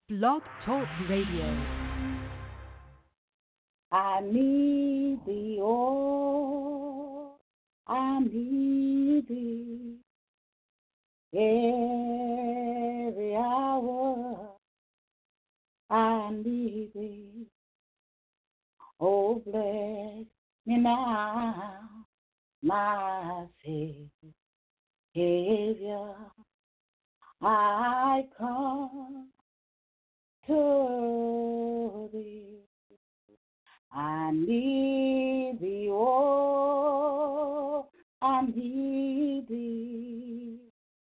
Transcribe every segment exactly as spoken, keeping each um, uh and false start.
Blog Talk Radio. I need thee, oh, I need thee every hour. I need thee, oh, bless me now, my Savior. I come to thee. I need thee, oh, I need thee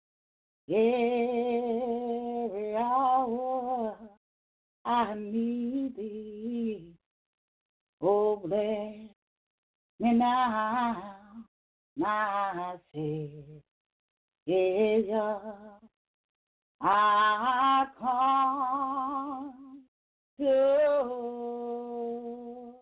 every hour. I need thee, oh, bless me now, my Savior. I come to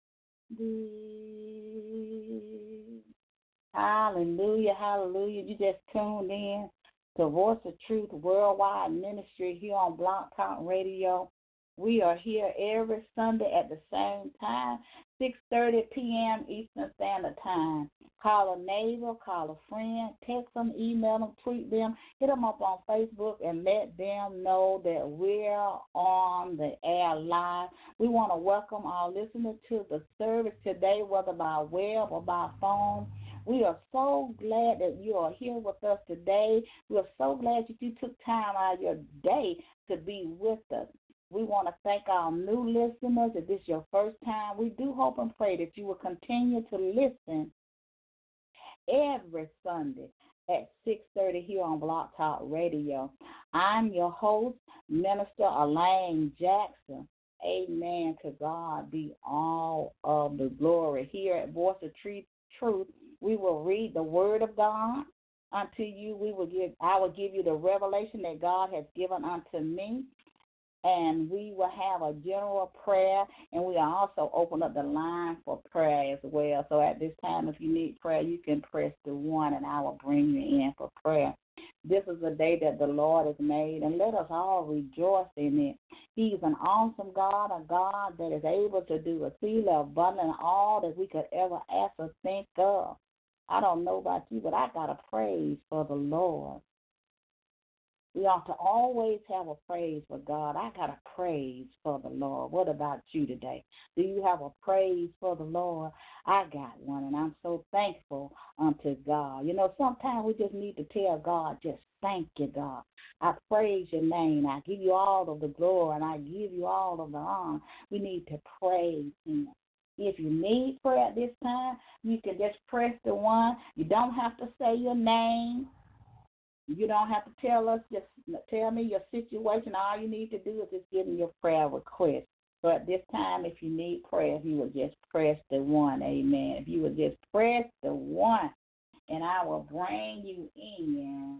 thee. Hallelujah, hallelujah. You just tuned in to Voice of Truth Worldwide Ministry here on Blog Talk Radio. We are here every Sunday at the same time, six thirty p.m. Eastern Standard Time. Call a neighbor, call a friend, text them, email them, tweet them, hit them up on Facebook and let them know that we're on the air live. We want to welcome our listeners to the service today, whether by web or by phone. We are so glad that you are here with us today. We are so glad that you took time out of your day to be with us. We want to thank our new listeners. If this is your first time, we do hope and pray that you will continue to listen every Sunday at six thirty here on Blog Talk Radio. I'm your host, Minister Elaine Jackson. Amen. To God be all of the glory. Here at Voice of Truth, we will read the Word of God unto you. We will give. I will give you the revelation that God has given unto me. And we will have a general prayer, and we will also open up the line for prayer as well. So at this time, if you need prayer, you can press the one, and I will bring you in for prayer. This is a day that the Lord has made, and let us all rejoice in it. He's an awesome God, a God that is able to do exceedingly abundant all that we could ever ask or think of. I don't know about you, but I got a praise for the Lord. We ought to always have a praise for God. I got a praise for the Lord. What about you today? Do you have a praise for the Lord? I got one, and I'm so thankful unto God. You know, sometimes we just need to tell God, just thank you, God. I praise your name. I give you all of the glory, and I give you all of the honor. We need to praise him. If you need prayer at this time, you can just press the one. You don't have to say your name. You don't have to tell us, just tell me your situation. All you need to do is just give me your prayer request. So at this time, if you need prayer, if you would just press the one, amen. If you would just press the one, and I will bring you in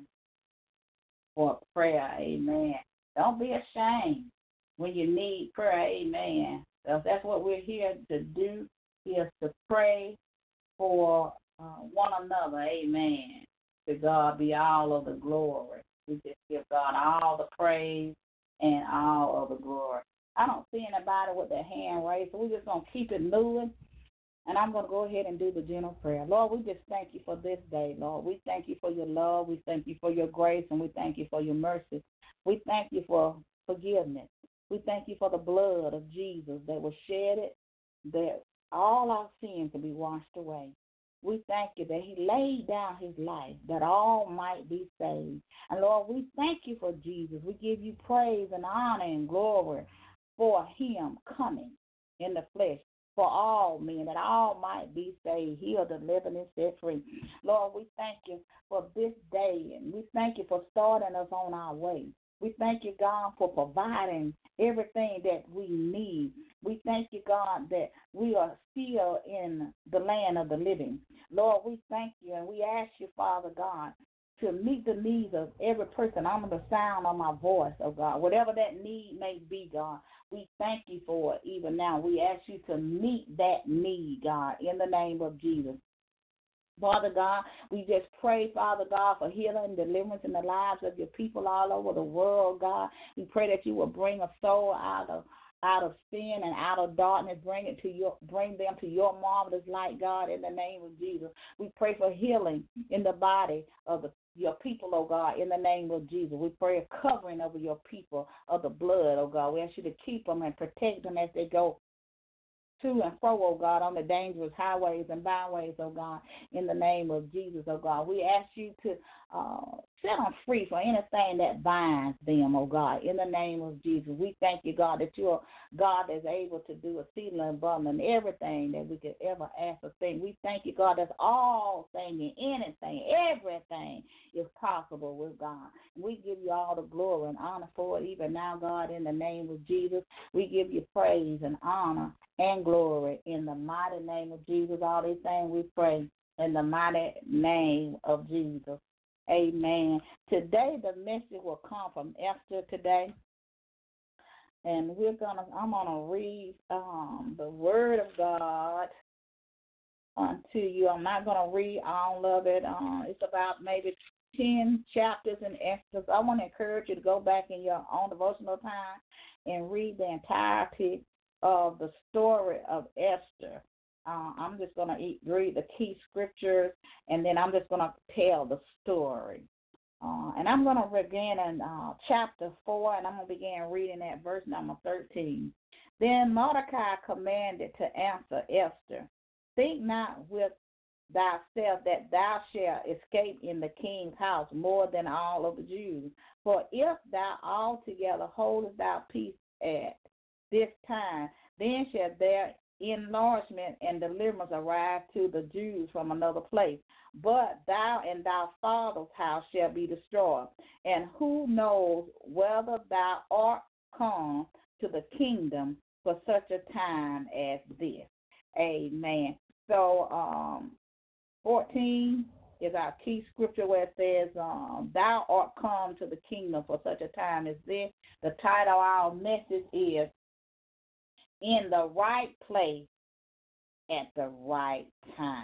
for prayer, amen. Don't be ashamed when you need prayer, amen. So that's what we're here to do, is to pray for uh, one another, amen. To God be all of the glory. We just give God all the praise and all of the glory. I don't see anybody with their hand raised, so we're just going to keep it moving. And I'm going to go ahead and do the general prayer. Lord, we just thank you for this day, Lord. We thank you for your love. We thank you for your grace, and we thank you for your mercy. We thank you for forgiveness. We thank you for the blood of Jesus that was shedded, that all our sins can be washed away. We thank you that he laid down his life that all might be saved. And, Lord, we thank you for Jesus. We give you praise and honor and glory for him coming in the flesh for all men, that all might be saved, healed, delivered, and set free. Lord, we thank you for this day, and we thank you for starting us on our way. We thank you, God, for providing everything that we need. We thank you, God, that we are still in the land of the living. Lord, we thank you, and we ask you, Father God, to meet the needs of every person under the sound of my voice, oh God. Whatever that need may be, God, we thank you for it even now. We ask you to meet that need, God, in the name of Jesus. Father God, we just pray, Father God, for healing and deliverance in the lives of your people all over the world, God. We pray that you will bring a soul out of out of sin and out of darkness, bring it to your, bring them to your marvelous light, God, in the name of Jesus. We pray for healing in the body of the your people, oh God, in the name of Jesus. We pray a covering over your people of the blood, oh God. We ask you to keep them and protect them as they go to and fro, oh God, on the dangerous highways and byways, oh God, in the name of Jesus, oh God. We ask you to uh, set them free from anything that binds them, oh God, in the name of Jesus. We thank you, God, that you're God that's able to do exceedingly and abundant everything that we could ever ask or think. We thank you, God, that's all thing and anything, everything is possible with God. We give you all the glory and honor for it, even now, God, in the name of Jesus. We give you praise and honor and glory in the mighty name of Jesus. All these things we pray in the mighty name of Jesus. Amen. Today the message will come from Esther today. And we're gonna I'm gonna read um, the word of God unto you. I'm not gonna read all of it. Uh, it's about maybe ten chapters in Esther. So I want to encourage you to go back in your own devotional time and read the entirety of the story of Esther. Uh, I'm just going to read the key scriptures, and then I'm just going to tell the story. Uh, and I'm going to begin in uh, chapter four, and I'm going to begin reading at verse number thirteen. Then Mordecai commanded to answer Esther, think not with thyself that thou shalt escape in the king's house more than all of the Jews. For if thou altogether holdest thy peace at this time, then shall their enlargement and deliverance arise to the Jews from another place. But thou and thy father's house shall be destroyed. And who knows whether thou art come to the kingdom for such a time as this. Amen. So, um, fourteen is our key scripture where it says, um, thou art come to the kingdom for such a time as this. The title of our message is In the Right Place at the Right Time.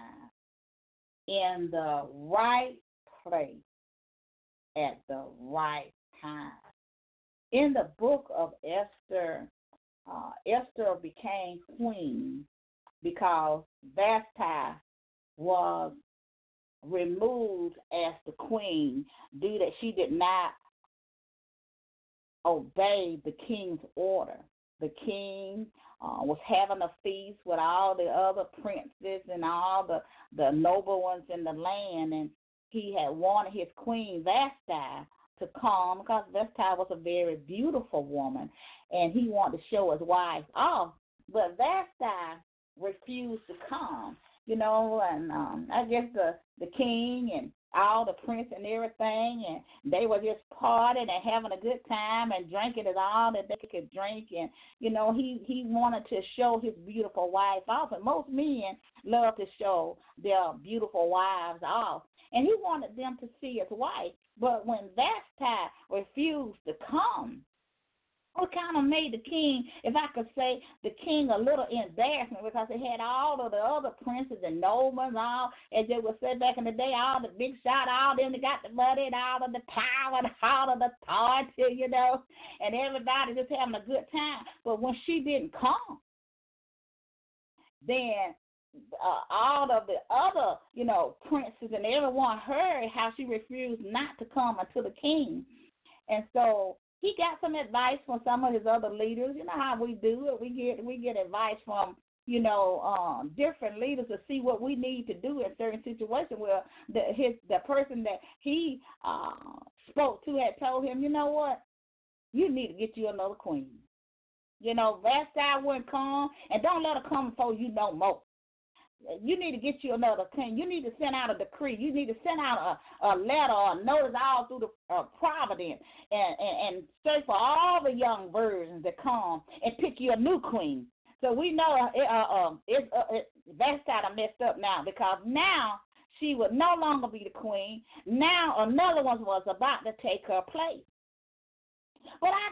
In the right place at the right time. In the book of Esther, uh, Esther became queen because Vashti was removed as the queen due that she did not obey the king's order. The king uh, was having a feast with all the other princes and all the, the noble ones in the land, and he had wanted his queen Vashti to come because Vashti was a very beautiful woman, and he wanted to show his wife off. But Vashti refused to come, you know, and um, I guess the, the king and all the prince and everything, and they were just partying and having a good time and drinking it all that they could drink. And, you know, he, he wanted to show his beautiful wife off. And most men love to show their beautiful wives off. And he wanted them to see his wife. But when Vashti refused to come, it kind of made the king, if I could say, the king a little embarrassment because he had all of the other princes and nobles, all, as they would say back in the day, all the big shot, all them that got the money and all of the power and all of the authority, you know, and everybody just having a good time. But when she didn't come, then uh, all of the other, you know, princes and everyone heard how she refused not to come unto the king. And so he got some advice from some of his other leaders. You know how we do it. We get we get advice from, you know, um, different leaders to see what we need to do in certain situations where the his the person that he uh, spoke to had told him, you know what, you need to get you another queen. You know, Vashti wouldn't come, and don't let her come before you know more. You need to get you another king. You need to send out a decree. You need to send out a, a letter or a notice all through the uh, providence and, and, and search for all the young virgins that come and pick you a new queen. So we know it, uh, uh, it, uh, it, Vashti messed up now because now she would no longer be the queen. Now another one was about to take her place. But I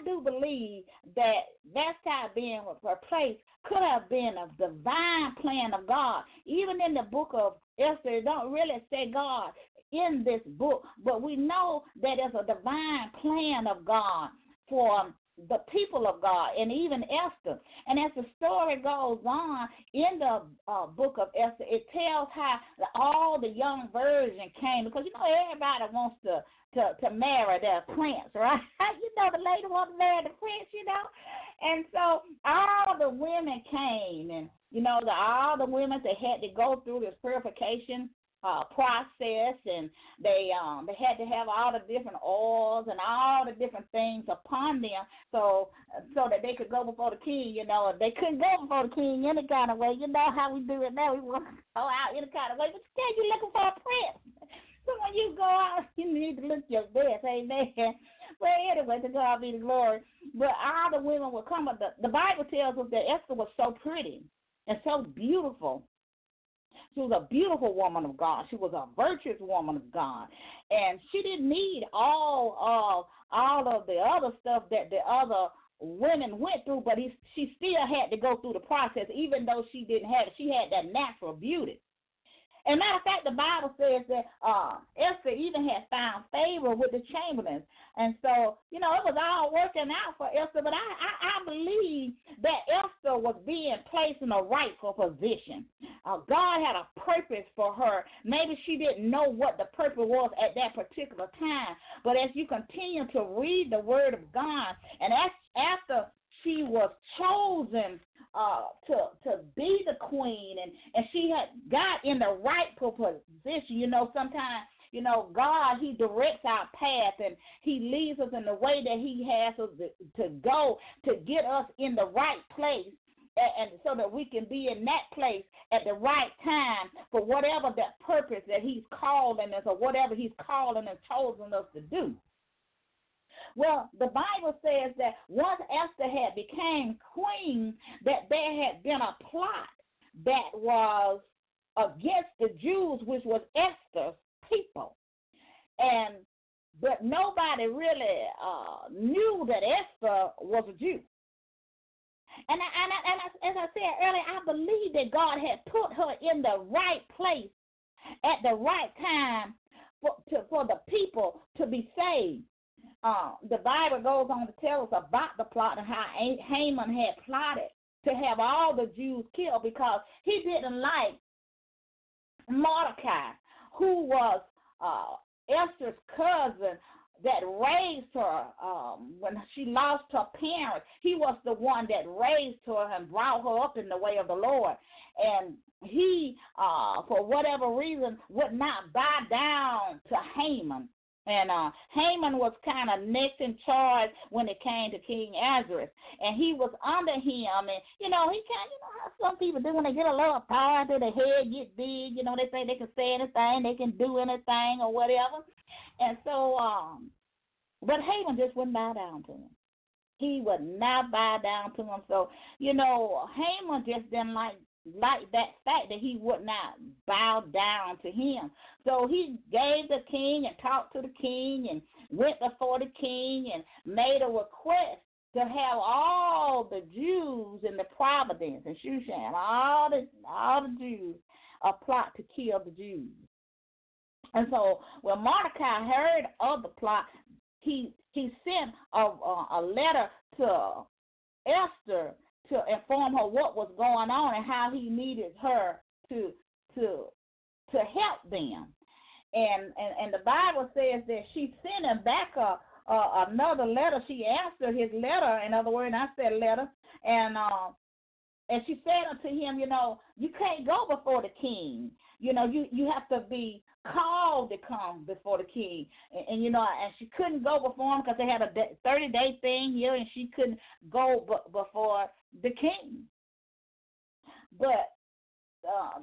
I do believe that Vashti being replaced could have been a divine plan of God. Even in the book of Esther, it don't really say God in this book, but we know that it's a divine plan of God for the people of God, and even Esther. And as the story goes on in the uh, book of Esther, it tells how all the young virgins came, because you know everybody wants to to, to marry their prince, right? You know the lady wants to marry the prince, you know. And so all the women came, and you know the all the women that had to go through this purification Uh, process, and they um they had to have all the different oils and all the different things upon them, so so that they could go before the king. You know, if they couldn't go before the king any kind of way, you know how we do it now. We want to go out any kind of way, but still you're looking for a prince. So when you go out, you need to look your best, amen. Well, anyway, to God be the glory. But all the women would come. But the, the Bible tells us that Esther was so pretty and so beautiful. She was a beautiful woman of God. She was a virtuous woman of God. And she didn't need all of all of the other stuff that the other women went through, but he, she still had to go through the process, even though she didn't have it. She had that natural beauty. And matter of fact, the Bible says that uh, Esther even had found favor with the chamberlains. And so, you know, it was all working out for Esther. But I, I, I believe that Esther was being placed in a rightful position. Uh, God had a purpose for her. Maybe she didn't know what the purpose was at that particular time. But as you continue to read the Word of God, and as, after she was chosen Uh, to to be the queen, and, and she had got in the rightful position. You know, sometimes, you know, God, he directs our path, and he leads us in the way that he has us to, to go to get us in the right place, and, and so that we can be in that place at the right time for whatever that purpose that he's calling us, or whatever he's calling and chosen us to do. Well, the Bible says that once Esther had became queen, that there had been a plot that was against the Jews, which was Esther's people. And but nobody really uh, knew that Esther was a Jew. And, I, and, I, and I, as I said earlier, I believe that God had put her in the right place at the right time for, to, for the people to be saved. Uh, the Bible goes on to tell us about the plot and how Haman had plotted to have all the Jews killed because he didn't like Mordecai, who was uh, Esther's cousin that raised her um, when she lost her parents. He was the one that raised her and brought her up in the way of the Lord. And he, uh, for whatever reason, would not bow down to Haman. And uh, Haman was kind of next in charge when it came to King Ahasuerus. And he was under him. And, you know, he kind of, you know how some people do when they get a little authority, their head get big. You know, they think they can say anything, they can do anything or whatever. And so, um, but Haman just wouldn't bow down to him. He would not bow down to him. So, you know, Haman just didn't like like that fact that he would not bow down to him. So he gave the king and talked to the king and went before the king and made a request to have all the Jews in the province and Shushan, all the all the Jews, a plot to kill the Jews. And so when Mordecai heard of the plot, he he sent a, a, a letter to Esther to inform her what was going on and how he needed her to to to help them. And and, and the Bible says that she sent him back a, a another letter. She answered his letter. In other words, I said letter. And uh, and she said unto him, you know, you can't go before the king. You know, you, you have to be called to come before the king. And, and you know, and she couldn't go before him because they had a thirty-day thing here, and she couldn't go b- before the king. But uh,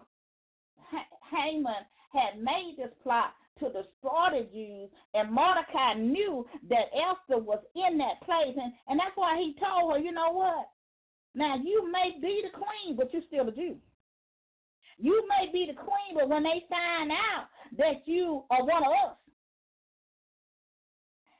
Haman had made this plot to destroy the Jews, and Mordecai knew that Esther was in that place, and, and that's why he told her, you know what? Now, you may be the queen, but you're still a Jew. You may be the queen, but when they find out that you are one of us,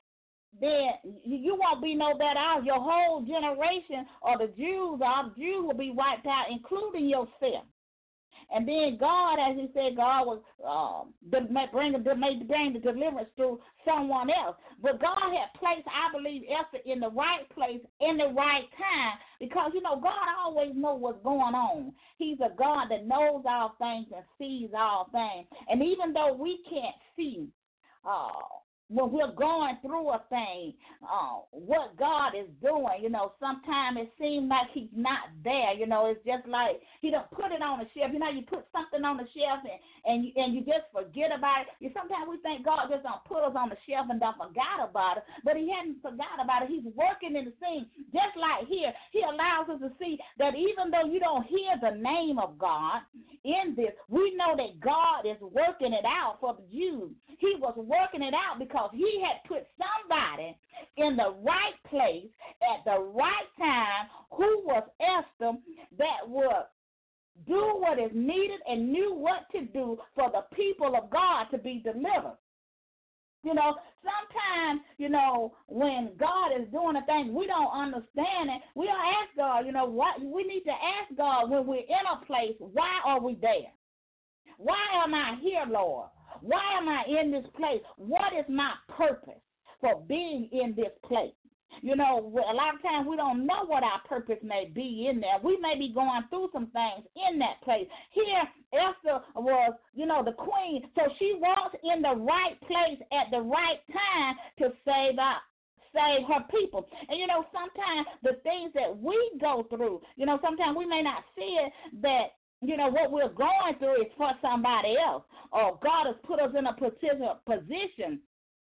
then you won't be no better off. Your whole generation or the Jews, all the Jews will be wiped out, including yourself. And then God, as he said, God was um, bring, bring the deliverance through someone else. But God had placed, I believe, Esther in the right place, in the right time, because, you know, God always knows what's going on. He's a God that knows all things and sees all things. And even though we can't see uh, when we're going through a thing, uh, what God is doing, you know, sometimes it seems like he's not there. You know, it's just like he done put it on the shelf. You know, you put something on the shelf and, and, you, and you just forget about it. You, sometimes we think God just done put us on the shelf and done forgot about it, but he hadn't forgot about it. He's working in the scene. Just like here, he allows us to see that even though you don't hear the name of God in this, we know that God is working it out for the Jews. He was working it out because he had put somebody in the right place at the right time who was Esther that would do what is needed and knew what to do for the people of God to be delivered. You know, sometimes, you know, when God is doing a thing, we don't understand it. We don't ask God, you know, what we need to ask God when we're in a place, why are we there? Why am I here, Lord? Why am I in this place? What is my purpose for being in this place? You know, a lot of times we don't know what our purpose may be in there. We may be going through some things in that place. Here, Esther was, you know, the queen, so she was in the right place at the right time to save our save her people. And, you know, sometimes the things that we go through, you know, sometimes we may not see it that, you know, what we're going through is for somebody else. Or God has put us in a position, position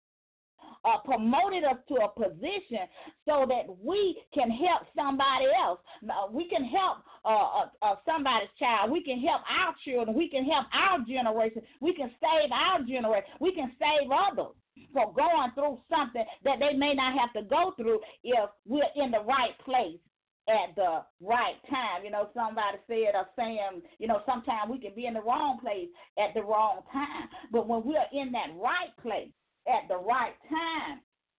uh, promoted us to a position so that we can help somebody else. Uh, we can help uh, uh, uh, somebody's child. We can help our children. We can help our generation. We can save our generation. We can save others for going through something that they may not have to go through if we're in the right place at the right time. You know, somebody said or saying, you know, sometimes we can be in the wrong place at the wrong time. But when we're in that right place at the right time,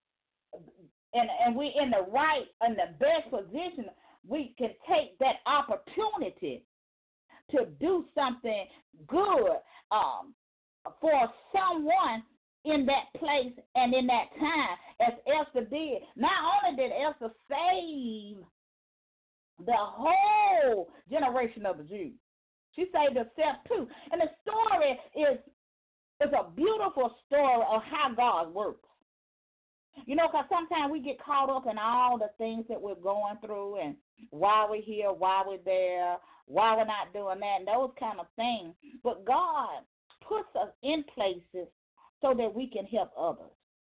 and, and we're in the right, in the best position, we can take that opportunity to do something good um, for someone in that place and in that time, as Esther did. Not only did Esther save the whole generation of the Jews, she saved herself too. And the story is, is a beautiful story of how God works. You know, because sometimes we get caught up in all the things that we're going through and why we're here, why we're there, why we're not doing that, and those kind of things. But God puts us in places so that we can help others.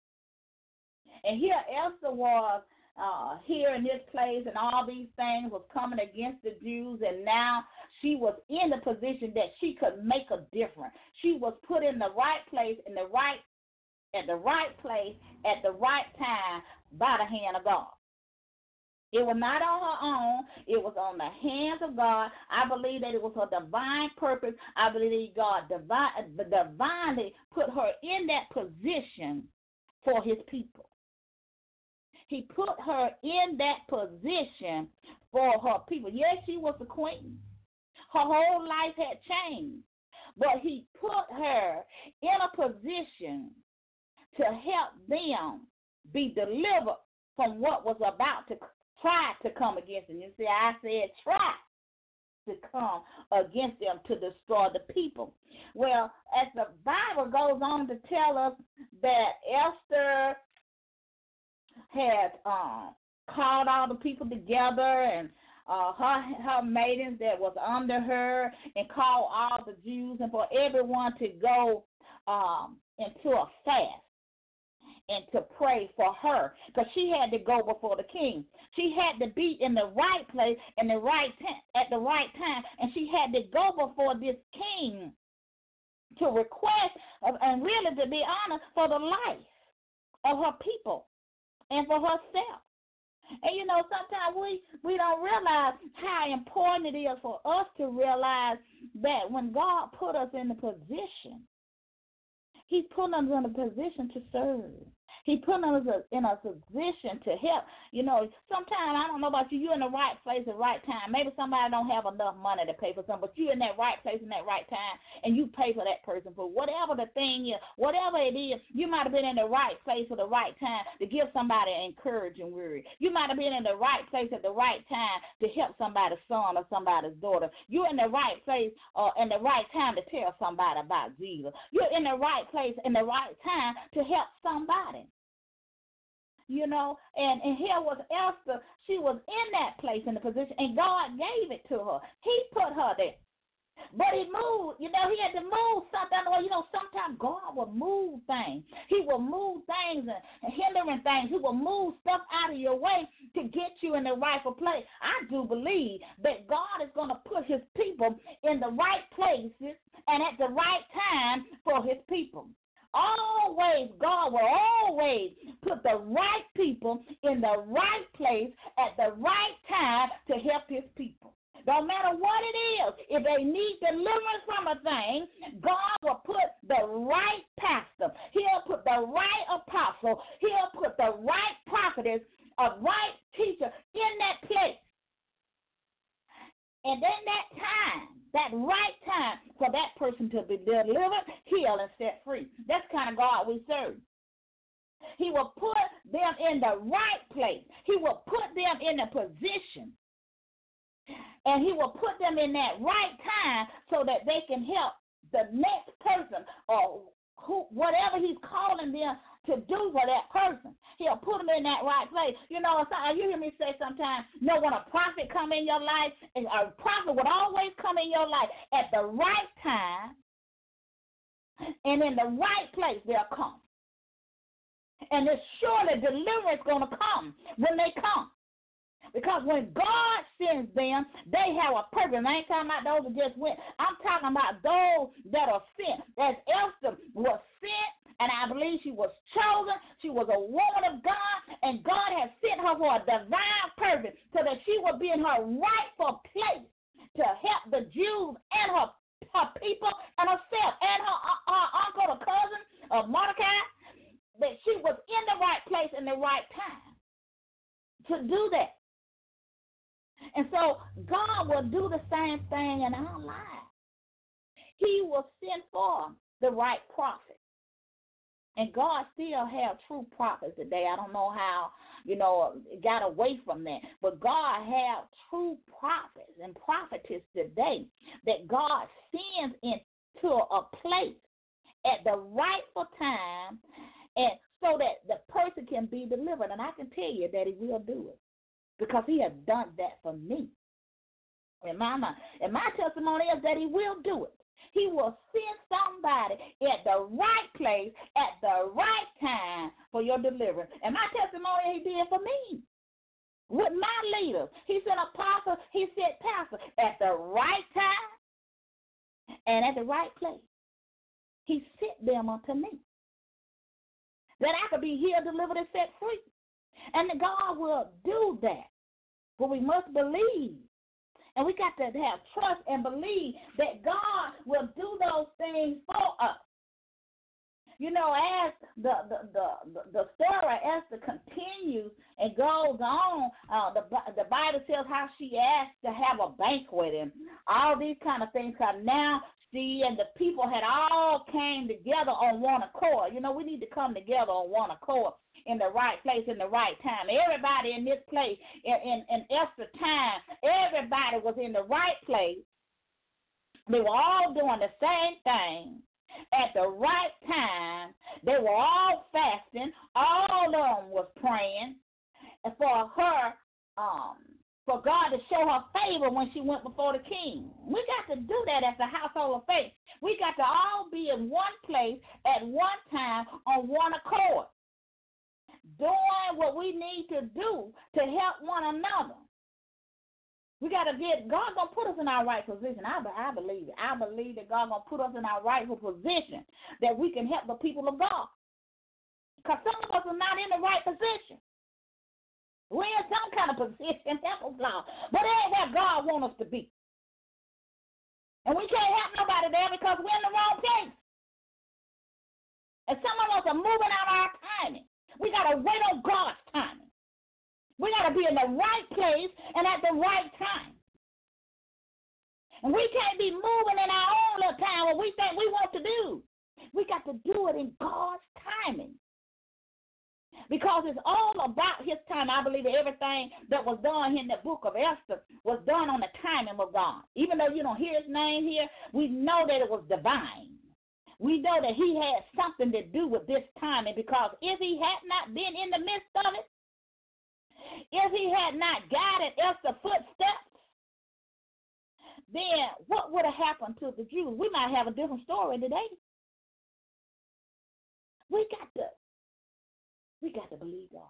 And here Esther was uh, here in this place, and all these things was coming against the Jews, and now she was in the position that she could make a difference. She was put in the right place, in the right, at the right place, at the right time by the hand of God. It was not on her own. It was on the hands of God. I believe that it was her divine purpose. I believe God divine, divinely put her in that position for his people. He put her in that position for her people. Yes, she was the queen. Her whole life had changed. But he put her in a position to help them be delivered from what was about to try to come against them. You see, I said try to come against them to destroy the people. Well, as the Bible goes on to tell us that Esther had um, called all the people together and uh, her, her maidens that was under her, and called all the Jews and for everyone to go um, into a fast and to pray for her, because she had to go before the king. She had to be in the right place in the right t- at the right time, and she had to go before this king to request uh, and really to be honored for the life of her people and for herself. And, you know, sometimes we, we don't realize how important it is for us to realize that when God put us in the position, he's put us in a position to serve. He put us in a position to help. You know, sometimes, I don't know about you, you're in the right place at the right time. Maybe somebody don't have enough money to pay for something, but you're in that right place in that right time, and you pay for that person for whatever the thing is, whatever it is. You might have been in the right place at the right time to give somebody an encouraging word. You might have been in the right place at the right time to help somebody's son or somebody's daughter. You're in the right place uh, in the right time to tell somebody about Jesus. You're in the right place in the right time to help somebody. You know, and, and here was Esther. She was in that place, in the position, and God gave it to her. He put her there. But he moved, you know, he had to move something. You know, sometimes God will move things. He will move things and, and hindering things. He will move stuff out of your way to get you in the rightful place. I do believe that God is going to put his people in the right places and at the right time for his people. Always, God will always put the right people in the right place at the right time to help his people. No matter what it is, if they need deliverance from a thing, God will put the right pastor. He'll put the right apostle. He'll put the right prophetess, a right teacher in that place. And then that time, that right time for that person to be delivered, healed, and set free. That's the kind of God we serve. He will put them in the right place. He will put them in a position. And he will put them in that right time so that they can help the next person or who, whatever he's calling them to do for that person. He'll put them in that right place. You know, you hear me say sometimes, you know, when a prophet come in your life, a prophet would always come in your life at the right time, and in the right place they'll come. And it's surely deliverance going to come when they come. Because when God sends them, they have a purpose. I ain't talking about those who just went. I'm talking about those that are sent. As Esther was sent, and I believe she was chosen. She was a woman of God, and God has sent her for a divine purpose so that she would be in her rightful place to help the Jews and her, her people and herself and her, her uncle, her cousin, uh, Mordecai, that she was in the right place in the right time to do that. And so God will do the same thing in our lives. He will send for the right prophet. And God still have true prophets today. I don't know how, you know, it got away from that. But God have true prophets and prophetess today that God sends into a place at the rightful time, and so that the person can be delivered. And I can tell you that he will do it, because he has done that for me. And my, and my testimony is that he will do it. He will send somebody at the right place at the right time for your deliverance. And my testimony he did for me. With my leaders. He sent apostle, he sent pastor at the right time and at the right place. He sent them unto me, that I could be healed, delivered, and set free. And God will do that. But we must believe. And we got to have trust and believe that God will do those things for us. You know, as the the the, the story Esther continues and goes on, uh, the the Bible tells how she asked to have a banquet and all these kind of things. Because now she and the people had all came together on one accord. You know, we need to come together on one accord in the right place, in the right time. Everybody in this place, in, in, in Esther's time, everybody was in the right place. They were all doing the same thing at the right time. They were all fasting. All of them was praying for her, um, for God to show her favor when she went before the king. We got to do that as a household of faith. We got to all be in one place at one time on one accord, doing what we need to do to help one another. We got to get, God's going to put us in our right position. I, I believe it. I believe that God's going to put us in our rightful position that we can help the people of God. Because some of us are not in the right position. We're in some kind of position, help us, Lord. But it ain't where God wants us to be. And we can't help nobody there because we're in the wrong place. And some of us are moving out our timing. We got to wait on God's timing. We got to be in the right place and at the right time. And we can't be moving in our own little time what we think we want to do. We got to do it in God's timing. Because it's all about his time. I believe that everything that was done in the book of Esther was done on the timing of God. Even though you don't hear his name here, we know that it was divine. We know that he had something to do with this timing, because if he had not been in the midst of it, if he had not guided Esther's footsteps, then what would have happened to the Jews? We might have a different story today. We got to, we got to believe God.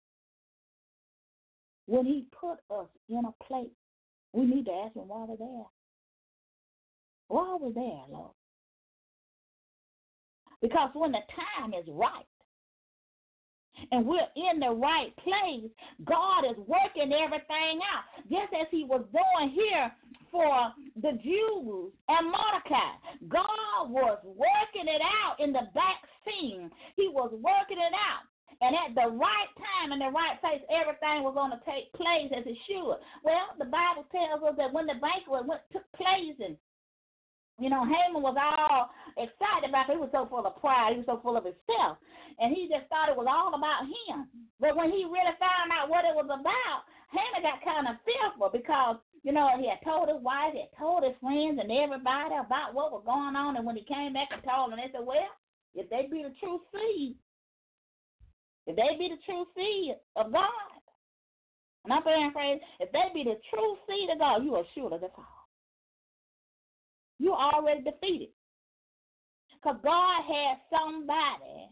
When he put us in a place, we need to ask him, why we're there? Why are we there, Lord? Because when the time is right, and we're in the right place, God is working everything out, just as he was doing here for the Jews and Mordecai. God was working it out in the back scene. He was working it out. And at the right time, in the right place, everything was going to take place as it should. Well, the Bible tells us that when the banquet went, took place, and you know, Haman was all excited about it. He was so full of pride. He was so full of himself. And he just thought it was all about him. But when he really found out what it was about, Haman got kind of fearful, because, you know, he had told his wife, he had told his friends and everybody about what was going on. And when he came back and told them, they said, well, if they be the true seed, if they be the true seed of God, and I'm paraphrasing, if they be the true seed of God, you are sure to fall. You're already defeated. Because God had somebody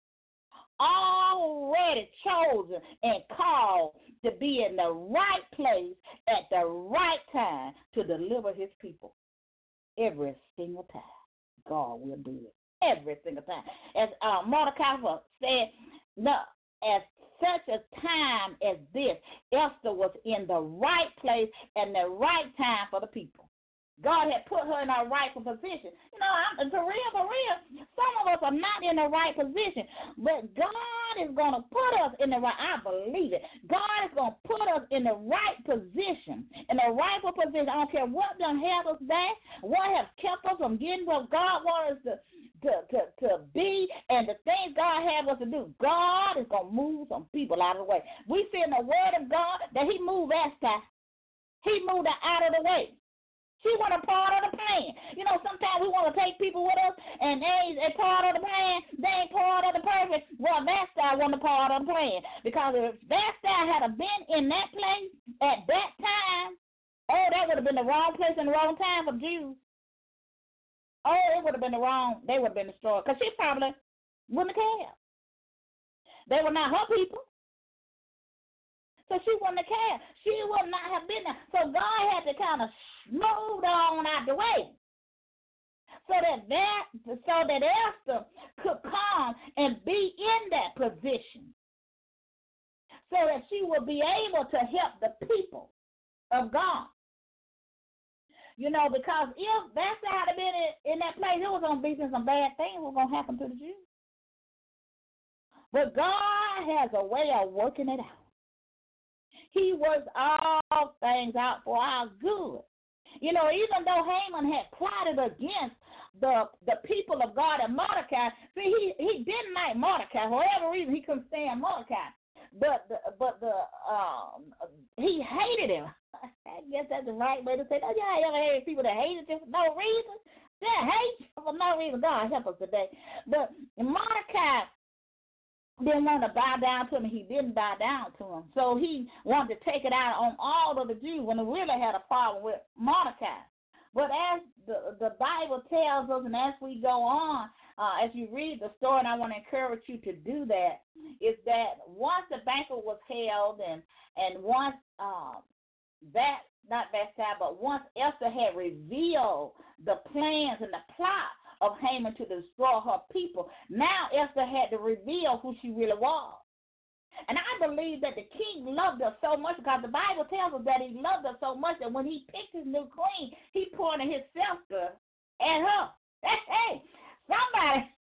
already chosen and called to be in the right place at the right time to deliver his people. Every single time, God will do it. Every single time. As uh, Mordecai said, no, as such a time as this, Esther was in the right place and the right time for the people. God had put her in her rightful position. You know, I'm, for real, for real, some of us are not in the right position, but God is going to put us in the right, I believe it. God is going to put us in the right position, in the rightful position. I don't care what done held us back, what has kept us from getting what God wants us to, to, to, to be, and the things God has us to do. God is going to move some people out of the way. We see in the word of God that he moved Esther. He moved her out of the way. She wasn't a part of the plan. You know, sometimes we want to take people with us, and they ain't a part of the plan. They ain't part of the purpose. Well, Vastai wasn't a part of the plan. Because if Vastai had been in that place at that time, oh, that would have been the wrong place and the wrong time for Jews. Oh, it would have been the wrong, they would have been destroyed. Because she probably wouldn't have cared. They were not her people. So she wouldn't have cared. She would not have been there. So God had to kind of smooth on out the way, so that that so that Esther could come and be in that position, so that she would be able to help the people of God. You know, because if that's how had been in, in that place, it was going to be some bad things were going to happen to the Jews. But God has a way of working it out. He works all things out for our good. You know, even though Haman had plotted against the the people of God and Mordecai, see, he, he didn't like Mordecai. For whatever reason, he couldn't stand Mordecai. But the, but the um he hated him. I guess that's the right way to say that. Yeah, I ever hated people that hated you for no reason. They hate you for no reason. God help us today. But Mordecai didn't want to bow down to him. He didn't bow down to him. So he wanted to take it out on all of the Jews when they really had a problem with Mordecai. But as the, the Bible tells us, and as we go on, uh, as you read the story, and I want to encourage you to do that, is that once the banquet was held and, and once um, that, not that time, but once Esther had revealed the plans and the plot of Haman to destroy her people, now Esther had to reveal who she really was. And I believe that the king loved her so much, because the Bible tells us that he loved her so much that when he picked his new queen, he pointed his scepter at her. Hey, somebody,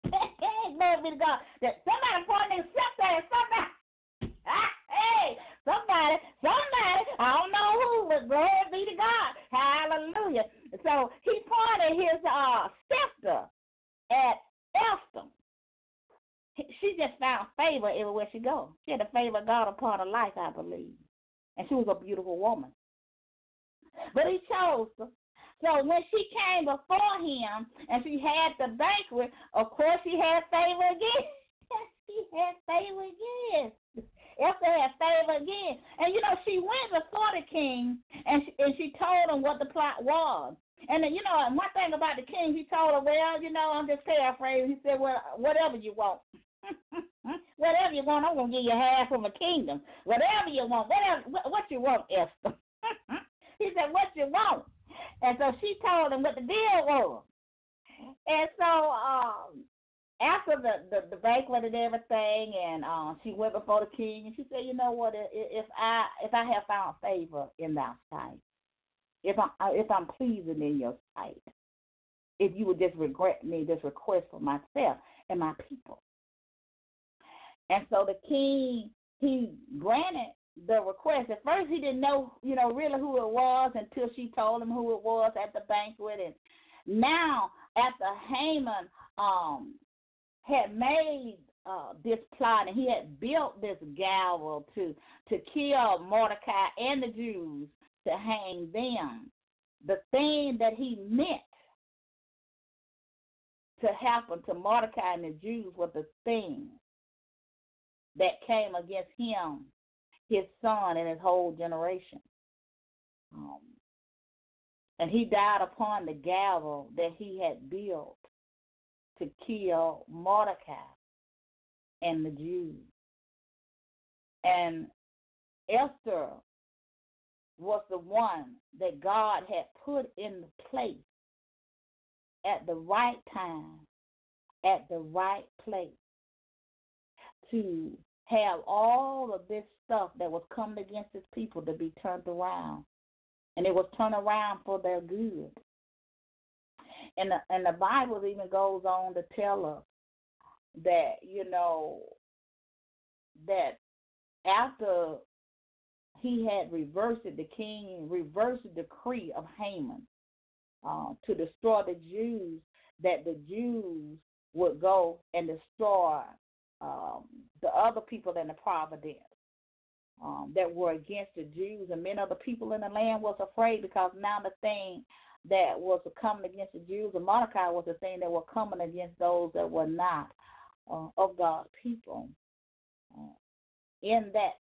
Glory be to God. That somebody pointing themselves at somebody. Ah, hey, somebody, somebody, I don't know who, but glory be to God. Hallelujah. So he pointed his uh, scepter at Esther. She just found favor everywhere she goes. She had the favor of God upon her life, I believe. And she was a beautiful woman. But he chose her. So when she came before him and she had the banquet, of course she had favor again. She had favor again. Esther had favor again. And, you know, she went before the king and she, and she told him what the plot was. And, then, you know, one thing about the king, he told her, well, you know, I'm just paraphrasing. He said, well, whatever you want. Whatever you want, I'm going to give you half of a kingdom. Whatever you want, whatever, what you want, Esther. He said, what you want. And so she told him what the deal was. And so um, after the, the, the banquet and everything, and uh, she went before the king, and she said, you know what, if I if I have found favor in thy sight, if, I, if I'm pleasing in your sight, if you would just regret me, this request for myself and my people. And so the king, he granted the request. At first he didn't know, you know, really who it was until she told him who it was at the banquet. And now, after Haman um, had made uh, this plot and he had built this gallows to, to kill Mordecai and the Jews, to hang them, the thing that he meant to happen to Mordecai and the Jews was the thing that came against him, his son, and his whole generation. Um, and he died upon the gallows that he had built to kill Mordecai and the Jews. And Esther was the one that God had put in place at the right time, at the right place, to have all of this stuff that was coming against his people to be turned around. And it was turned around for their good. And the, and the Bible even goes on to tell us that, you know, that after he had reversed it, the king reversed the decree of Haman uh, to destroy the Jews, that the Jews would go and destroy um, the other people in the province um, that were against the Jews. And many of the people in the land was afraid, because now the thing that was coming against the Jews and Mordecai was the thing that were coming against those that were not uh, of God's people. Uh, in that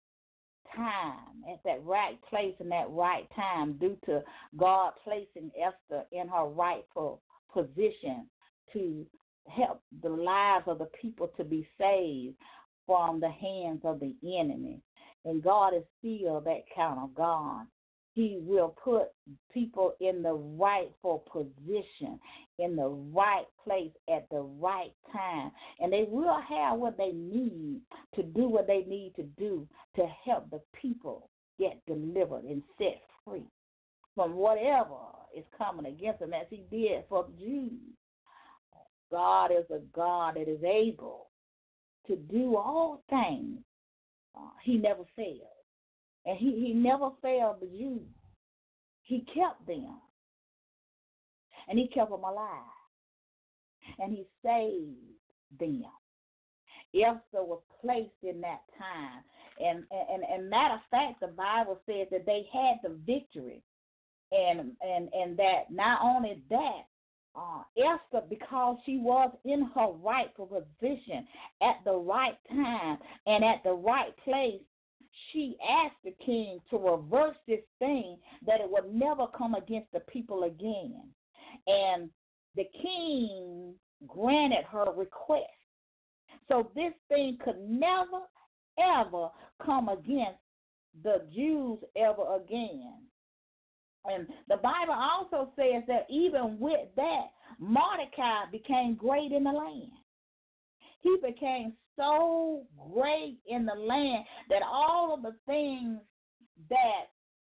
time, at that right place in that right time, due to God placing Esther in her rightful position to help the lives of the people to be saved from the hands of the enemy. And God is still that kind of God. He will put people in the rightful position, in the right place at the right time. And they will have what they need to do what they need to do to help the people get delivered and set free from whatever is coming against them, as he did for the Jews. God is a God that is able to do all things. Uh, he never failed. And he, he never failed the Jews. He kept them. And he kept them alive. And he saved them. Esther was placed in that time. And, and, and matter of fact, the Bible says that they had the victory. And, and, and that not only that, Uh, Esther, because she was in her rightful position at the right time and at the right place, she asked the king to reverse this thing, that it would never come against the people again. And the king granted her request. So this thing could never, ever come against the Jews ever again. And the Bible also says that even with that, Mordecai became great in the land. He became so great in the land that all of the things that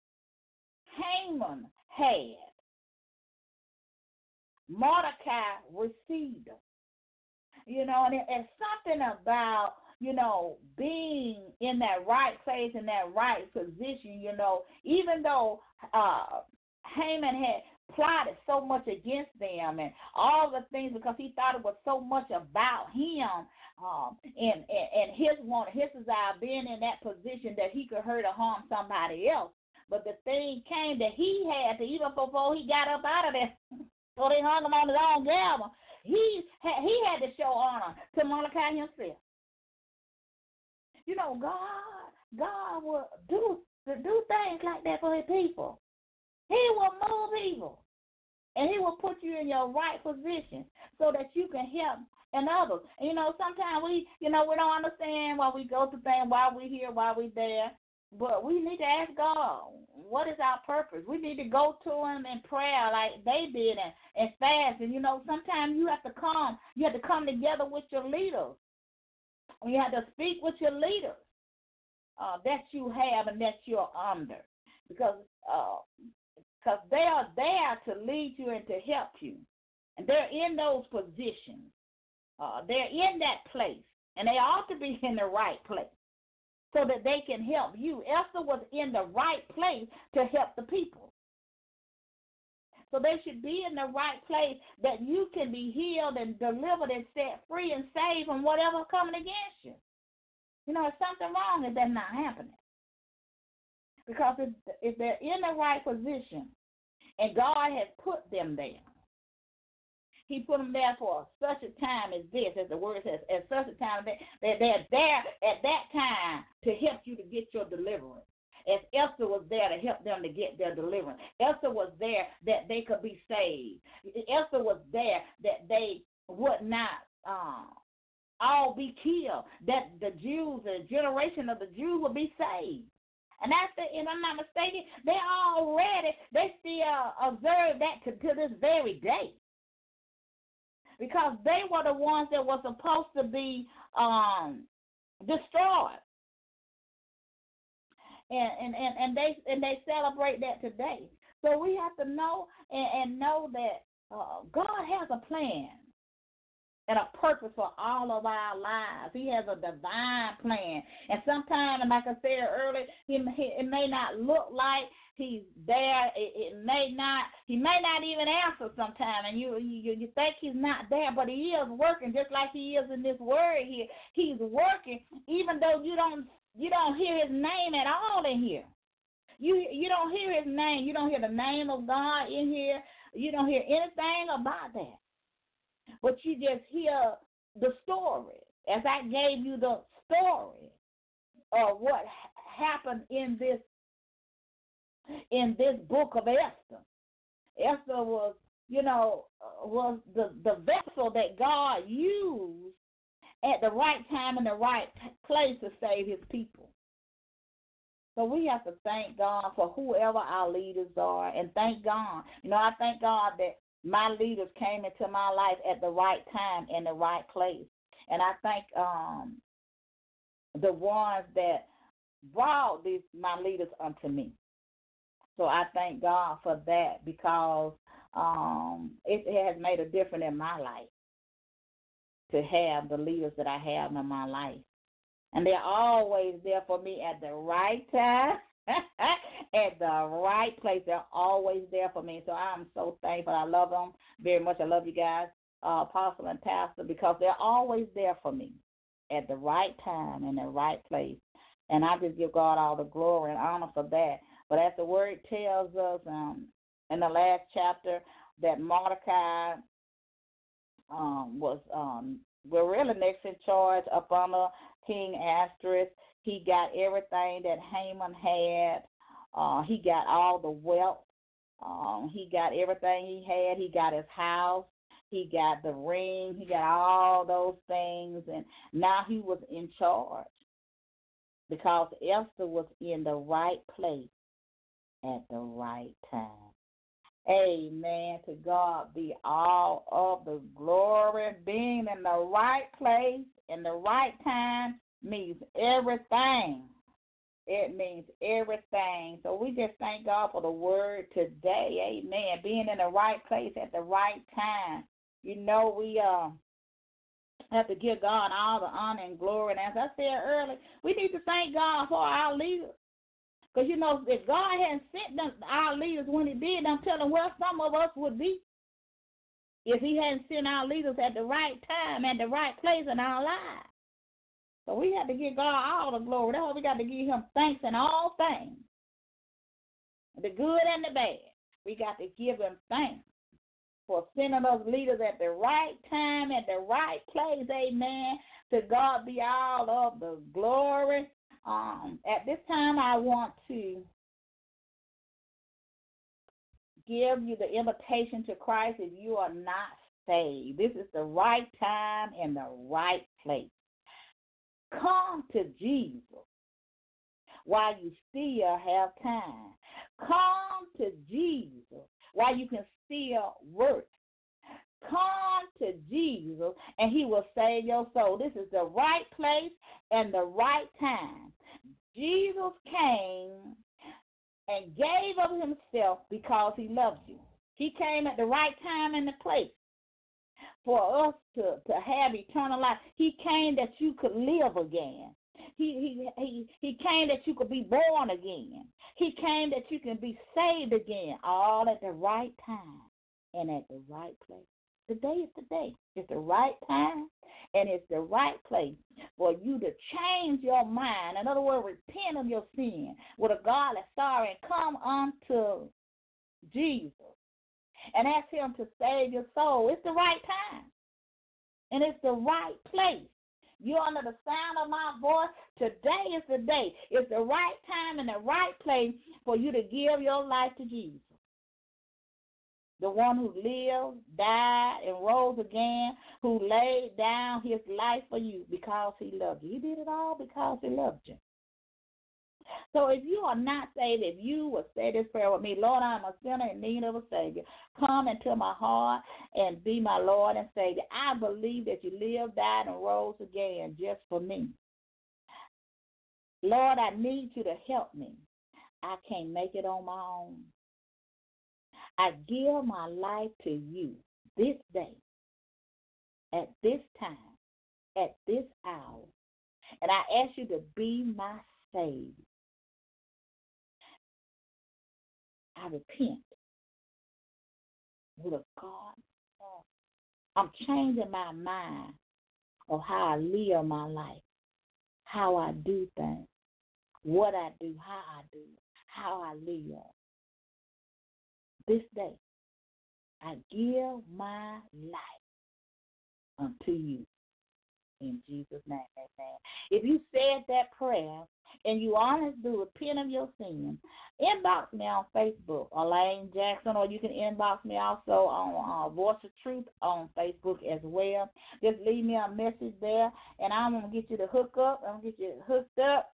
Haman had, Mordecai received them. You know, and it, it's something about, you know, being in that right place, in that right position, you know, even though uh, Haman had plotted so much against them and all the things because he thought it was so much about him um, and, and, and his want, his desire being in that position that he could hurt or harm somebody else. But the thing came that he had to, even before he got up out of there, so they hung him on his own gavel, he had, he had to show honor to Mordecai himself. You know, God, God will do, do things like that for his people. He will move people, and he will put you in your right position so that you can help and others. And, you know, sometimes we, you know, we don't understand why we go through things, why we here, why we there. But we need to ask God, what is our purpose? We need to go to him in prayer like they did and, and fast. And, you know, sometimes you have to come. You have to come together with your leaders. You have to speak with your leaders uh, that you have and that you're under. Because uh, because they are there to lead you and to help you. And they're in those positions. Uh, they're in that place. And they ought to be in the right place so that they can help you. Esther was in the right place to help the people. So they should be in the right place that you can be healed and delivered and set free and saved from whatever coming against you. You know, there's something wrong if that's not happening. Because if, if they're in the right position and God has put them there, he put them there for such a time as this, as the word says, at such a time that they're there at that time to help you to get your deliverance. As Esther was there to help them to get their deliverance. Esther was there that they could be saved. Esther was there that they would not um, all be killed, that the Jews, the generation of the Jews would be saved. And that's the, if I'm not mistaken, they already, they still observe that to, to this very day. Because they were the ones that were supposed to be um, destroyed. And, and, and, and they and they celebrate that today. So we have to know and, and know that uh, God has a plan and a purpose for all of our lives. He has a divine plan. And sometimes, like I said earlier, he, he, it may not look like he's there. It, it may not. He may not even answer sometimes, and you, you you think he's not there, but he is working just like he is in this word here. He's working, even though you don't you don't hear his name at all in here. You you don't hear his name. You don't hear the name of God in here. You don't hear anything about that. But you just hear the story. As I gave you the story of what happened in this in this book of Esther. Esther was, you know, was the, the vessel that God used at the right time and the right place to save his people. So we have to thank God for whoever our leaders are, and thank God. You know, I thank God that my leaders came into my life at the right time and the right place. And I thank um, the ones that brought these my leaders unto me. So I thank God for that, because um, it, it has made a difference in my life to have the leaders that I have in my life. And they're always there for me at the right time, at the right place. They're always there for me. So I'm so thankful. I love them very much. I love you guys, uh, Apostle and Pastor, because they're always there for me at the right time and the right place. And I just give God all the glory and honor for that. But as the word tells us um, in the last chapter that Mordecai um, was um, we're really next in charge up under King Asterisk. He got everything that Haman had. Uh, he got all the wealth. Um, he got everything he had. He got his house. He got the ring. He got all those things. And now he was in charge because Esther was in the right place at the right time. Amen. To God be all of the glory. Being in the right place in the right time means everything. It means everything. So we just thank God for the word today. Amen. Being in the right place at the right time. You know, we uh have to give God all the honor and glory. And as I said earlier, we need to thank God for our leaders. Because, you know, if God hadn't sent them, our leaders when he did, I'm telling where some of us would be if he hadn't sent our leaders at the right time, at the right place in our lives. So we have to give God all the glory. That's why we got to give him thanks in all things, the good and the bad. We got to give him thanks for sending us leaders at the right time, at the right place, amen. To God be all of the glory. Um, at this time, I want to give you the invitation to Christ if you are not saved. This is the right time and the right place. Come to Jesus while you still have time. Come to Jesus while you can still work. Come to Jesus and he will save your soul. This is the right place and the right time. Jesus came and gave of himself because he loves you. He came at the right time and the place for us to, to have eternal life. He came that you could live again. He, he, he, he came that you could be born again. He came that you can be saved again, all at the right time and at the right place. Today is the day. It's the right time and it's the right place for you to change your mind. In other words, repent of your sin with a godly sorrow and come unto Jesus and ask him to save your soul. It's the right time and it's the right place. You're under the sound of my voice. Today is the day. It's the right time and the right place for you to give your life to Jesus, the one who lived, died, and rose again, who laid down his life for you because he loved you. He did it all because he loved you. So if you are not saved, if you will say this prayer with me, Lord, I'm a sinner in need of a Savior. Come into my heart and be my Lord and Savior. I believe that you lived, died, and rose again just for me. Lord, I need you to help me. I can't make it on my own. I give my life to you this day, at this time, at this hour, and I ask you to be my Savior. I repent with a God. I'm changing my mind of how I live my life, how I do things, what I do, how I do, how I live. This day, I give my life unto you. In Jesus' name, amen. If you said that prayer and you honestly do repent of your sin, inbox me on Facebook, Elaine Jackson, or you can inbox me also on uh, Voice of Truth on Facebook as well. Just leave me a message there, and I'm going to get you to hook up. I'm going to get you hooked up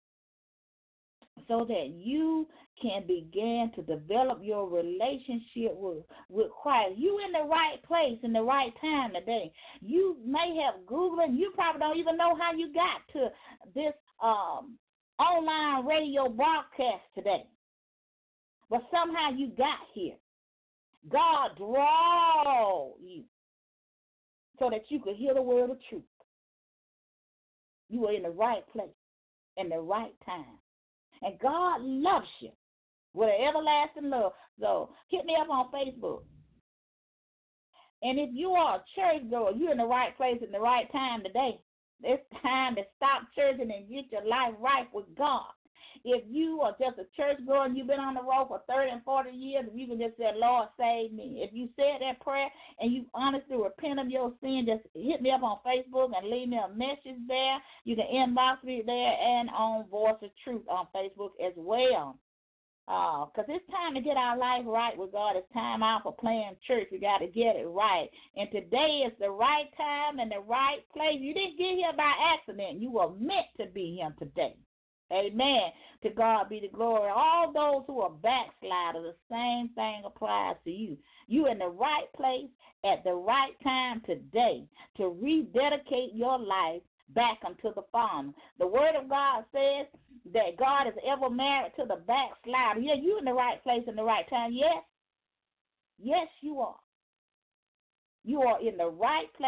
so that you can begin to develop your relationship with, with Christ. You in the right place in the right time today. You may have Googled, and you probably don't even know how you got to this um, online radio broadcast today. But somehow you got here. God draw you so that you could hear the word of truth. You are in the right place in the right time. And God loves you with an everlasting love. So hit me up on Facebook. And if you are a church goer, you're in the right place at the right time today. It's time to stop churching and get your life right with God. If you are just a church goer and you've been on the road for thirty and forty years, if you can just say, Lord, save me. If you said that prayer and you honestly repent of your sin, just hit me up on Facebook and leave me a message there. You can inbox me there and on Voice of Truth on Facebook as well. Because uh, it's time to get our life right with God. It's time out for playing church. We got to get it right. And today is the right time and the right place. You didn't get here by accident. You were meant to be here today. Amen. To God be the glory. All those who are backsliders, the same thing applies to you. You're in the right place at the right time today to rededicate your life back unto the Father. The Word of God says that God is ever married to the backslider. Yeah, you're in the right place in the right time. Yes. Yes, you are. You are in the right place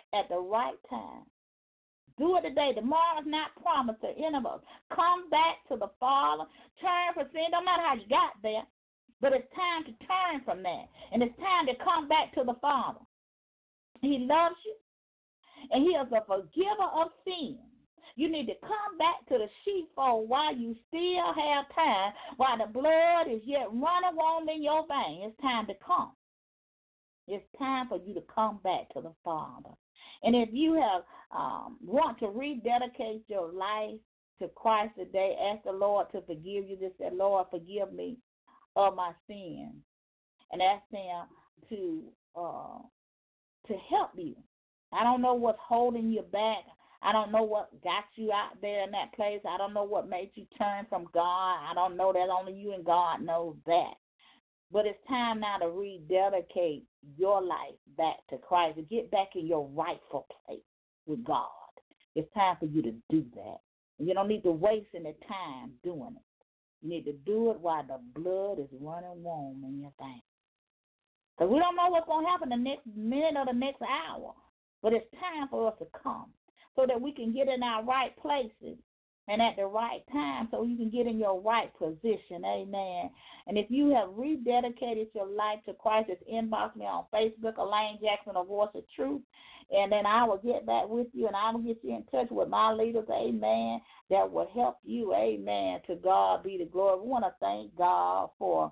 at the right time. Do it today. Tomorrow is not promised to any of us. Come back to the Father. Turn from sin. Don't matter how you got there, but it's time to turn from that. And it's time to come back to the Father. He loves you, and He is a forgiver of sin. You need to come back to the sheepfold while you still have time, while the blood is yet running warm in your veins. It's time to come. It's time for you to come back to the Father. And if you have um, want to rededicate your life to Christ today, ask the Lord to forgive you. Just say, Lord, forgive me of my sins. And ask Him to uh, to help you. I don't know what's holding you back. I don't know what got you out there in that place. I don't know what made you turn from God. I don't know that. Only you and God knows that. But it's time now to rededicate your life back to Christ, to get back in your rightful place with God. It's time for you to do that. And you don't need to waste any time doing it. You need to do it while the blood is running warm in your veins. Because we don't know what's going to happen the next minute or the next hour. But it's time for us to come so that we can get in our right places and at the right time so you can get in your right position. Amen. And if you have rededicated your life to Christ, just inbox me on Facebook, Elaine Jackson, A Voice of Truth, and then I will get back with you and I will get you in touch with my leaders, amen, that will help you, amen. To God be the glory. We want to thank God for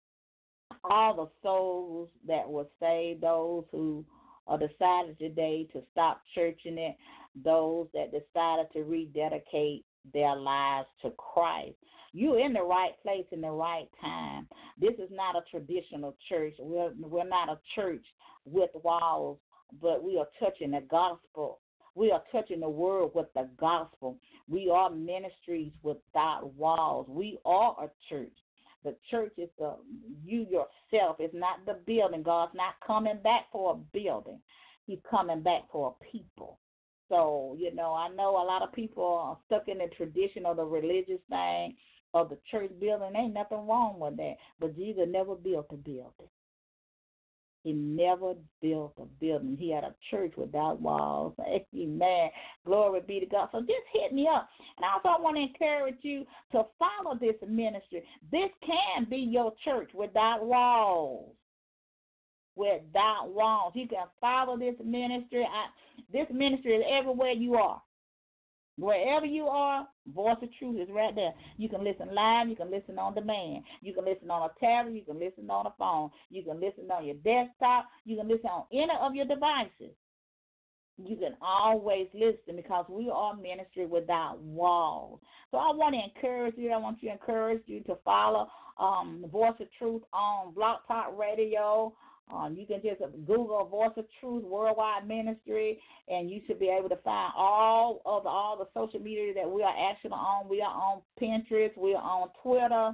all the souls that were saved, those who uh, decided today to stop churching it, those that decided to rededicate their lives to Christ. You're in the right place in the right time. This is not a traditional church. We're, we're not a church with walls, but we are touching the gospel. We are touching the world with the gospel. We are ministries without walls. We are a church. The church is the, you yourself. It's not the building. God's not coming back for a building. He's coming back for a people. So, you know, I know a lot of people are stuck in the tradition of the religious thing of the church building. Ain't nothing wrong with that. But Jesus never built a building. He never built a building. He had a church without walls. Amen. Glory be to God. So just hit me up. And also I want to encourage you to follow this ministry. This can be your church without walls. Without walls. You can follow this ministry. I, this ministry is everywhere you are. Wherever you are, Voice of Truth is right there. You can listen live. You can listen on demand. You can listen on a tablet. You can listen on a phone. You can listen on your desktop. You can listen on any of your devices. You can always listen because we are ministry without walls. So I want to encourage you. I want you to encourage you to follow um, the Voice of Truth on Blog Talk Radio. Um, you can just Google Voice of Truth Worldwide Ministry, and you should be able to find all of the, all the social media that we are actually on. We are on Pinterest. We are on Twitter.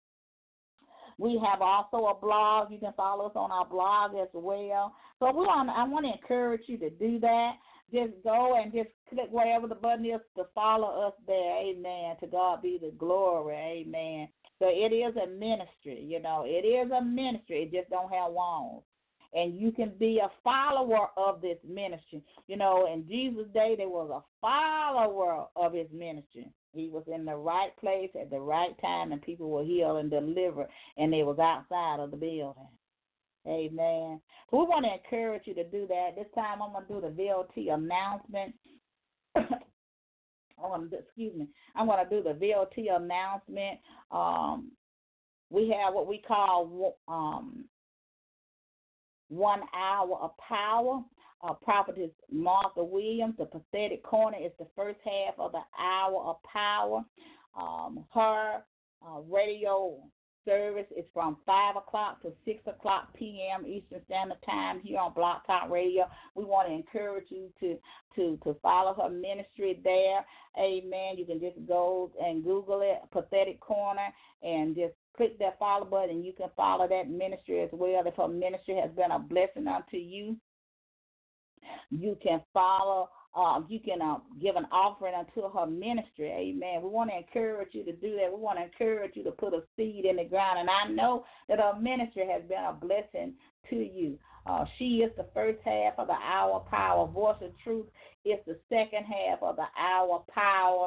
We have also a blog. You can follow us on our blog as well. So we want, I want to encourage you to do that. Just go and just click wherever the button is to follow us there. Amen. To God be the glory. Amen. So it is a ministry, you know. It is a ministry. It just don't have walls. And you can be a follower of this ministry. You know, in Jesus' day, there was a follower of his ministry. He was in the right place at the right time, and people were healed and delivered, and they was outside of the building. Amen. So we want to encourage you to do that. This time I'm going to do the V O T announcement. I want to, excuse me, I'm going to do the V O T announcement. Um, we have what we call um, one hour of power. Uh, Prophetess Martha Williams, the prophetic corner, is the first half of the hour of power. Um, her uh, radio service is from five o'clock to six o'clock p.m. Eastern Standard Time here on Blog Talk Radio. We want to encourage you to, to, to follow her ministry there. Amen. You can just go and Google it, Prophetic Corner, and just click that follow button, and you can follow that ministry as well. If her ministry has been a blessing unto you, you can follow, uh, you can uh, give an offering unto her ministry. Amen. We want to encourage you to do that. We want to encourage you to put a seed in the ground. And I know that her ministry has been a blessing to you. Uh, she is the first half of the hour power. Voice of Truth is the second half of the hour power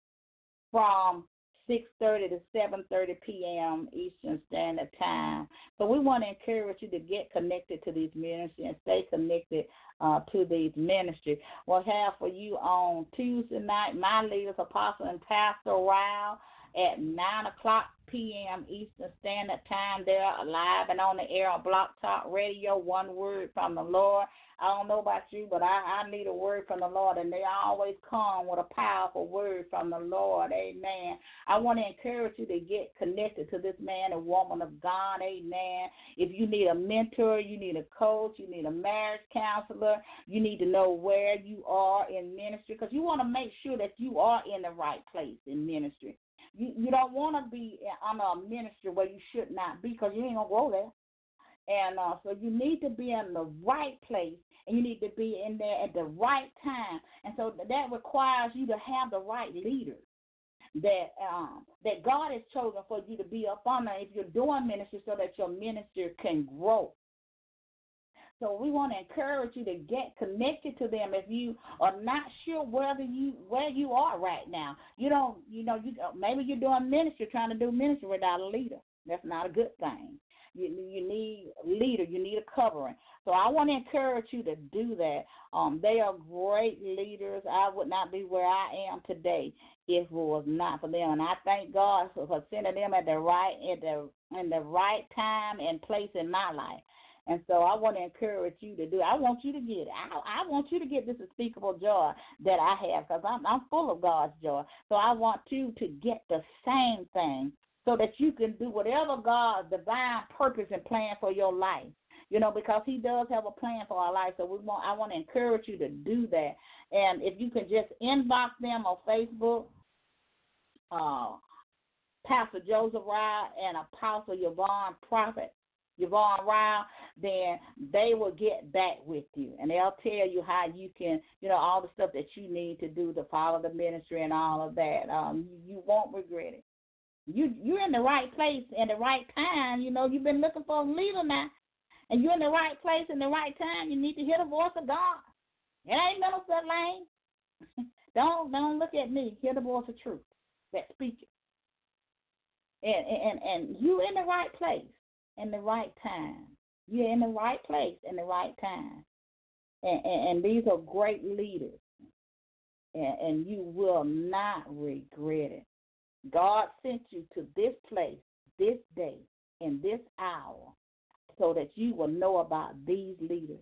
from six thirty to seven thirty p.m. Eastern Standard Time. So we want to encourage you to get connected to these ministries and stay connected uh, to these ministries. We'll have for you on Tuesday night, my leaders, Apostle and Pastor Rao, at nine o'clock p.m. Eastern Standard Time. They're live and on the air on Block Talk Radio, One Word from the Lord. I don't know about you, but I, I need a word from the Lord, and they always come with a powerful word from the Lord. Amen. I want to encourage you to get connected to this man and woman of God. Amen. If you need a mentor, you need a coach, you need a marriage counselor, you need to know where you are in ministry, because you want to make sure that you are in the right place in ministry. You, you don't want to be under a ministry where you should not be, because you ain't going to go there. And uh, so you need to be in the right place, and you need to be in there at the right time. And so that requires you to have the right leaders that um, that God has chosen for you to be up under if you're doing ministry, so that your ministry can grow. So we want to encourage you to get connected to them if you are not sure whether you where you are right now. You don't, you know, you maybe you're doing ministry, trying to do ministry without a leader. That's not a good thing. You, you need a leader. You need a covering. So I want to encourage you to do that. Um, they are great leaders. I would not be where I am today if it was not for them. And I thank God for, for sending them at the right at the in the right time and place in my life. And so I want to encourage you to do it. I want you to get it. I, I want you to get this unspeakable joy that I have, because I'm, I'm full of God's joy. So I want you to get the same thing, so that you can do whatever God's divine purpose and plan for your life. You know, because he does have a plan for our life. So we want, I want to encourage you to do that. And if you can just inbox them on Facebook, uh, Pastor Joseph Ryle and Apostle Yvonne Prophet, Yvonne Ryle, then they will get back with you, and they'll tell you how you can, you know, all the stuff that you need to do to follow the ministry and all of that. Um, you, you won't regret it. You, you're in the right place in the right time. You know, you've been looking for a leader now, and you're in the right place in the right time. You need to hear the voice of God. It ain't Minister Lane. don't don't look at me. Hear the voice of truth that speaks. And, and, and you're in the right place in the right time. You're in the right place in the right time. And, and, and these are great leaders. And, and you will not regret it. God sent you to this place, this day, in this hour, so that you will know about these leaders,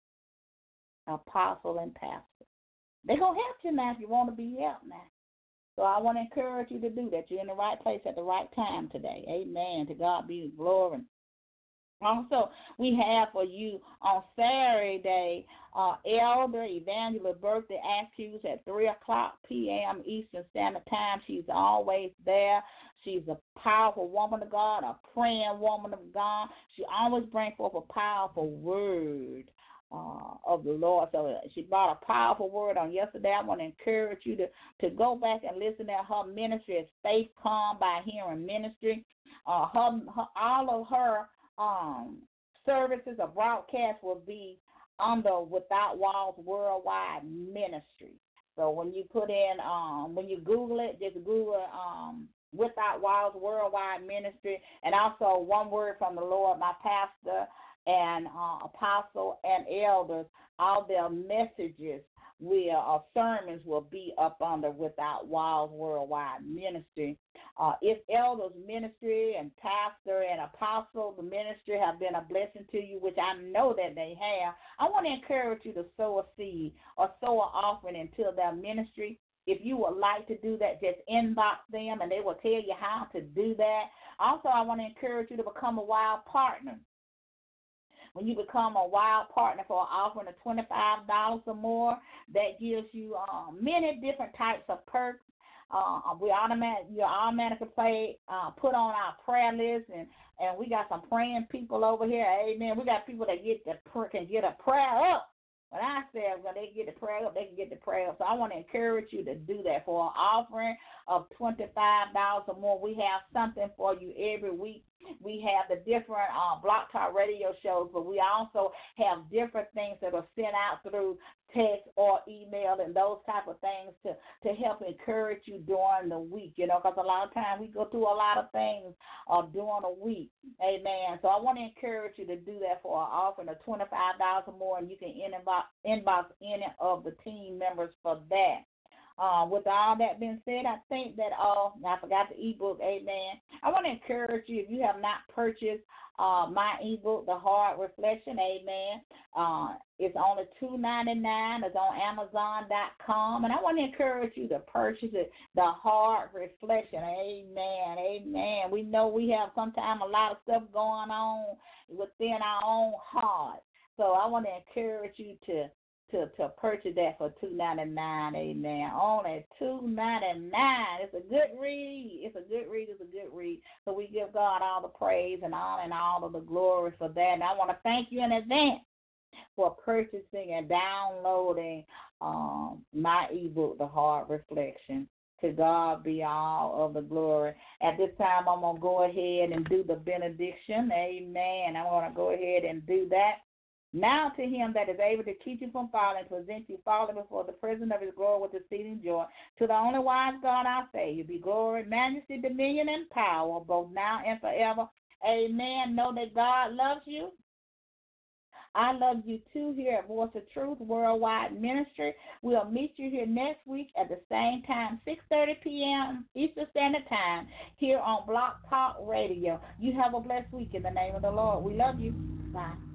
apostle and pastor. They're going to help you now if you want to be helped now. So I want to encourage you to do that. You're in the right place at the right time today. Amen. To God be the glory. Also, we have for you on Saturday, uh, Elder Evangelist birthday activities at three o'clock p.m. Eastern Standard Time. She's always there. She's a powerful woman of God, a praying woman of God. She always brings forth a powerful word uh, of the Lord. So she brought a powerful word on yesterday. I want to encourage you to, to go back and listen to her ministry. It's Faith Come by Hearing Ministry. Uh, her, her, all of her Um, services or broadcasts will be under Without Walls Worldwide Ministry. So when you put in, um, when you Google it, just Google um, Without Walls Worldwide Ministry, and also One Word from the Lord. My pastor and uh, apostle and elders, all their messages will, or sermons will be up under Without Walls Worldwide Ministry. Uh, if elders ministry and pastor and apostle, the ministry have been a blessing to you, which I know that they have, I want to encourage you to sow a seed or sow an offering into their ministry. If you would like to do that, just inbox them and they will tell you how to do that. Also, I want to encourage you to become a wild partner. When you become a wild partner for an offering of twenty-five dollars or more, that gives you um, many different types of perks. Uh, we automatic, you automatically play, uh, put on our prayer list, and, and we got some praying people over here. Amen. We got people that get the can get a prayer up. When I say when they get the prayer up, they can get the prayer up. So I want to encourage you to do that. For an offering of twenty-five dollars or more, we have something for you every week we have the different uh, Block Talk radio shows, but we also have different things that are sent out through text or email and those type of things to, to help encourage you during the week, you know, because a lot of times we go through a lot of things uh, during a week. Amen. So I want to encourage you to do that for an offering of twenty-five dollars or more, and you can inbox, inbox any of the team members for that. Uh, with all that being said, I think that all, uh, I forgot the ebook, amen. I want to encourage you, if you have not purchased uh, my ebook, The Heart Reflection, amen, uh, it's only two ninety-nine. It's on Amazon dot com, and I want to encourage you to purchase it, The Heart Reflection, amen, amen. We know we have sometimes a lot of stuff going on within our own heart, so I want to encourage you to To, to purchase that for two ninety-nine, amen. Only two ninety-nine. It's a good read. It's a good read. It's a good read. So we give God all the praise and honor and all of the glory for that. And I want to thank you in advance for purchasing and downloading um, my ebook, The Heart Reflection. To God be all of the glory. At this time, I'm going to go ahead and do the benediction, amen. I'm going to go ahead and do that. Now to him that is able to keep you from falling, present you falling before the presence of his glory with exceeding joy. To the only wise God I say, you be glory, majesty, dominion, and power, both now and forever. Amen. Know that God loves you. I love you too here at Voice of Truth Worldwide Ministry. We'll meet you here next week at the same time, six thirty p.m. Eastern Standard Time, here on Block Talk Radio. You have a blessed week in the name of the Lord. We love you. Bye.